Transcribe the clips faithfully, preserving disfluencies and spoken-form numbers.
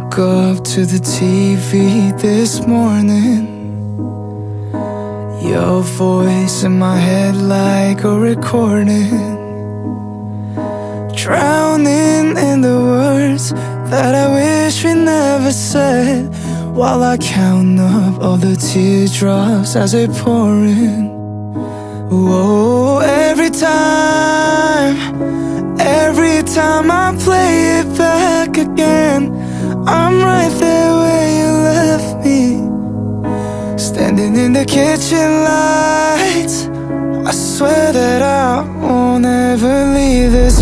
woke up to the T V this morning. Your voice in my head like a recording, drowning in the words that I wish we never said, while I count up all the teardrops as they pour in. Whoa, every time, every time I play it back again, I'm right there where you left me, standing in the kitchen lights. I swear that I won't ever leave this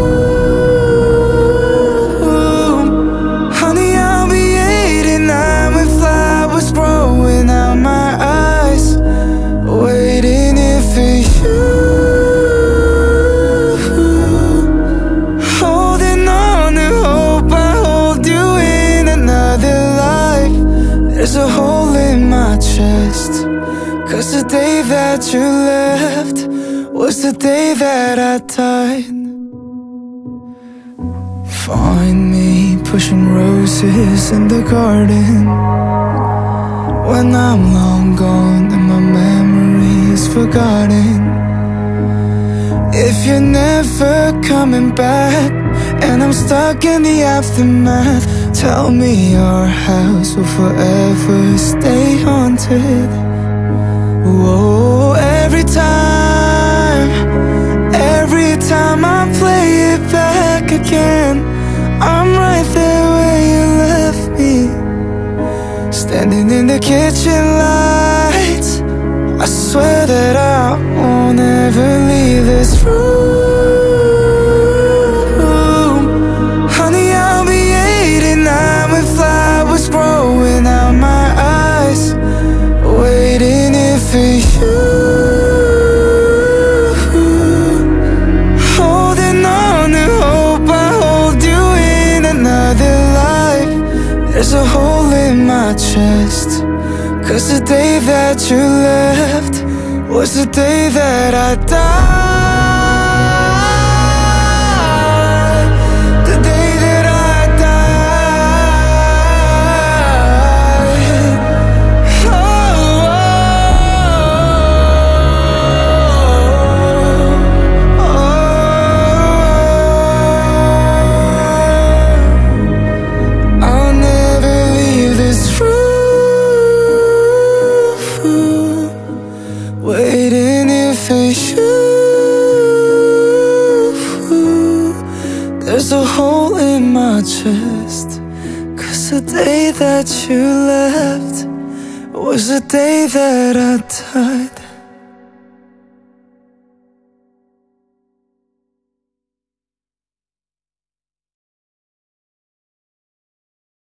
room. Honey, I'll be eighty-nine with flowers growing out my eyes, waiting here for you, holding on to hope I hold you in another life. There's a hole in my chest, 'cause the day that you left was the day that I died. Find me pushing roses in the garden when I'm long gone and my memory is forgotten. If you're never coming back and I'm stuck in the aftermath, tell me your house will forever stay haunted. Whoa, every time, every time I play it back again, I'm right there where you left me, standing in the kitchen lights. I swear that I won't ever leave this room. Honey, I'll be eighty-nine with flowers growing out my eyes, waiting here for you, holding on to hope I hold you in another life. There's a hole in my chest, 'cause the day that you left was the day that I died. The day that I died. Oh, oh, oh, oh. I'll never leave this room, waiting here for you. There's a hole in my chest, 'cause the day that you left was the day that I died.